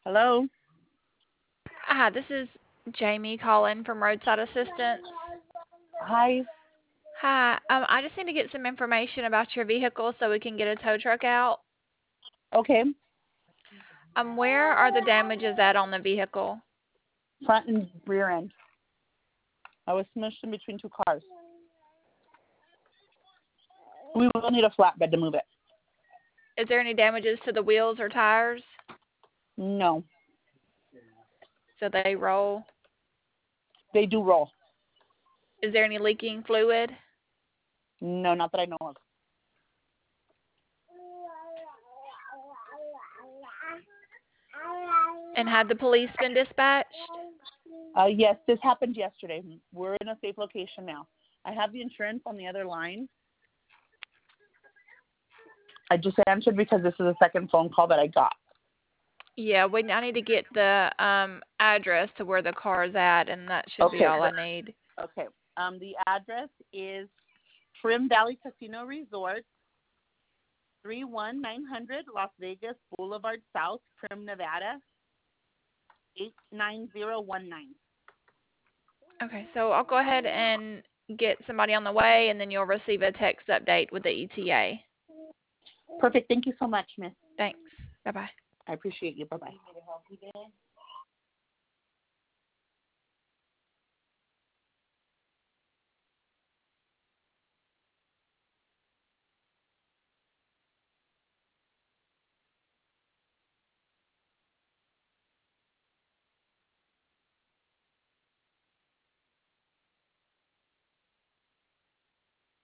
Hello. Hi, this is Jamie calling from Roadside Assistance. Hi. Hi, I just need to get some information about your vehicle so we can get a tow truck out. Okay. Where are the damages at on the vehicle? Front and rear end. I was smushed in between two cars. We will need a flatbed to move it. Is there any damages to the wheels or tires? No. So they roll. They do roll. Is there any leaking fluid? No, not that I know of. And had the police been dispatched? Yes, this happened yesterday. We're in a safe location now. I have the insurance on the other line. I just answered because this is the second phone call that I got. Yeah, I need to get the address to where the car is at, and that should be Okay. all I need. Okay. The address is Trim Valley Casino Resort, 31900 Las Vegas Boulevard South, Prim, Nevada, 89019. Okay, so I'll go ahead and get somebody on the way, and then you'll receive a text update with the ETA. Perfect. Thank you so much, Miss. Thanks. Bye-bye. I appreciate you. Bye-bye.